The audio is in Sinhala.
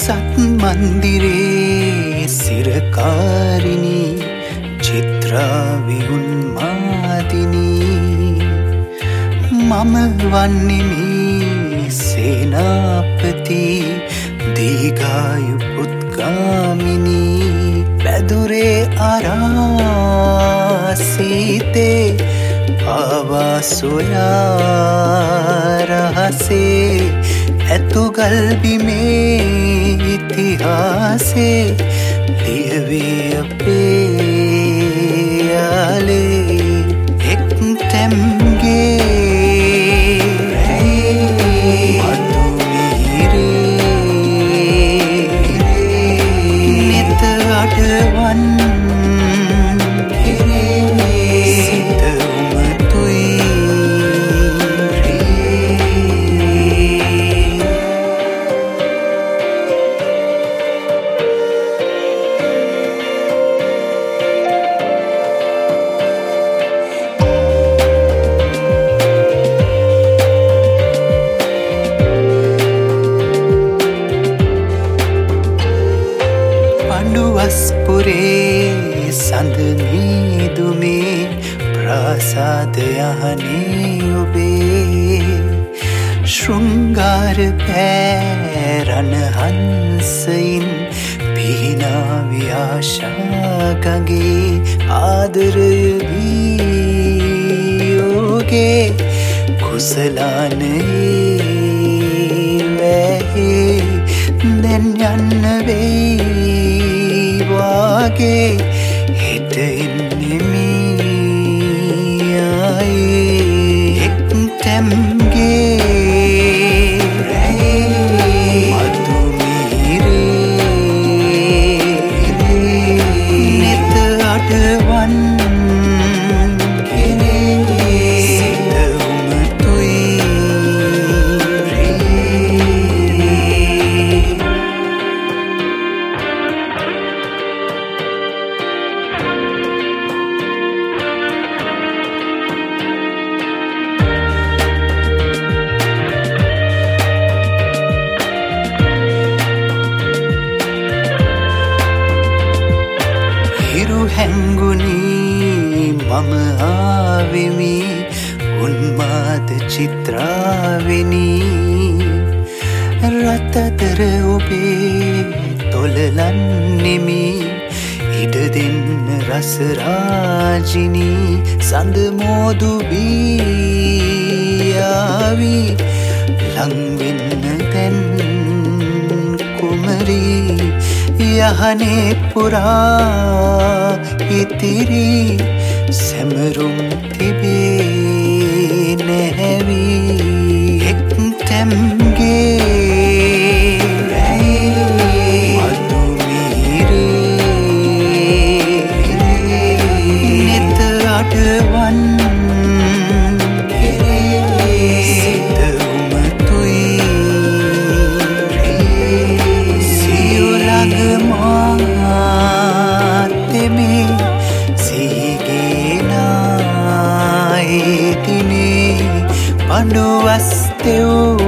සත් මන්දිරේ සිරකාරිණී චිත්‍රා විඋන්මාදිනී මම වන්නෙමි සේනාපති දීඝායු පුත්ගාමිනී පැදුරේ ආරාසීතේ ආවා සොයා රහසේ ඇතුගල් බිමේ ඉතිහාසේ ලියවේ අපේ යාලේ එක් තැම්ගේ නිත අඩවන් වස්පුරේ සඳනීදුමේ ප්‍රාසාදයහනේ ඔබේ ශෘංගාර පෑරණ හන්සයින් පිහිනාවි ආශාගගේ ආදරය වීයෝගේ කුසලානයේ වැහේ දැන් යන්න වෙයි වාගේ හෙට එන්නෙමි ආයේ එක් තැම්ගේ මధుමිරේ නෙත අඩවන් හැංගුණී මම ආවෙමි උන්මාද චිත්‍රාවෙනී රත්තතර ඔබේ තොලලන්නෙමි ඉඩ දෙන්න රසරාජිනී සඳ මෝදු බියාවි ලංවෙන්න දැන් කුමරී යහනේ පුරා ඉතිරි සැමරුම් තිබේ නැහැවී එක් තැම්ගේ මధුමිරේ නෙත අඩවන් පඬුවස් තෙව්